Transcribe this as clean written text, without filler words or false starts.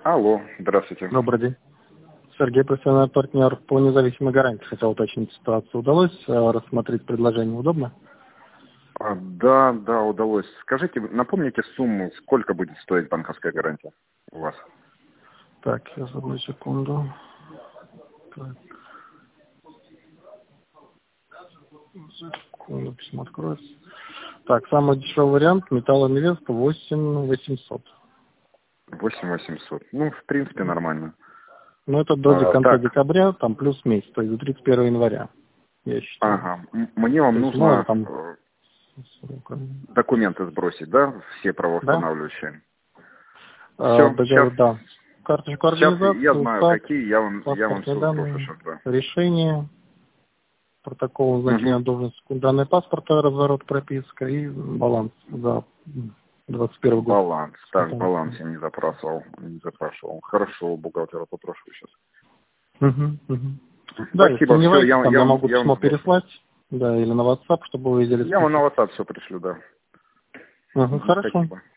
Алло, здравствуйте. Добрый день. Сергей, профессиональный партнер по независимой гарантии. Хотел уточнить ситуацию. Удалось рассмотреть предложение? Удобно? Да, удалось. Скажите, напомните сумму, сколько будет стоить банковская гарантия у вас? Так, сейчас одну секунду. Так. Секунду, письмо откроется. Так, самый дешевый вариант Металлоинвест 8800. 8800. Ну, в принципе, нормально. Ну, это до конца Так, декабря, там плюс месяц, то есть до 31 января, я считаю. ага. Мне вам То есть, нужно там... документы сбросить, да? Все Да? правоустанавливающие. Все, сейчас, Да. Карточку я организации, знаю, УСАК, какие, я вам паспортные все сброшу данные, сейчас, да. решение, протокол назначения Угу. должности, данные паспорта, разворот, прописка и баланс за 21 год. Баланс. Так, баланс я не запрашивал. Хорошо, у бухгалтера попрошу сейчас. Да, если Спасибо, все, сомневаетесь, там я могу я вам письмо сброшу. переслать, да, или на WhatsApp, чтобы вы видели Я вам на список. WhatsApp все пришлю, да. Хорошо. Спасибо.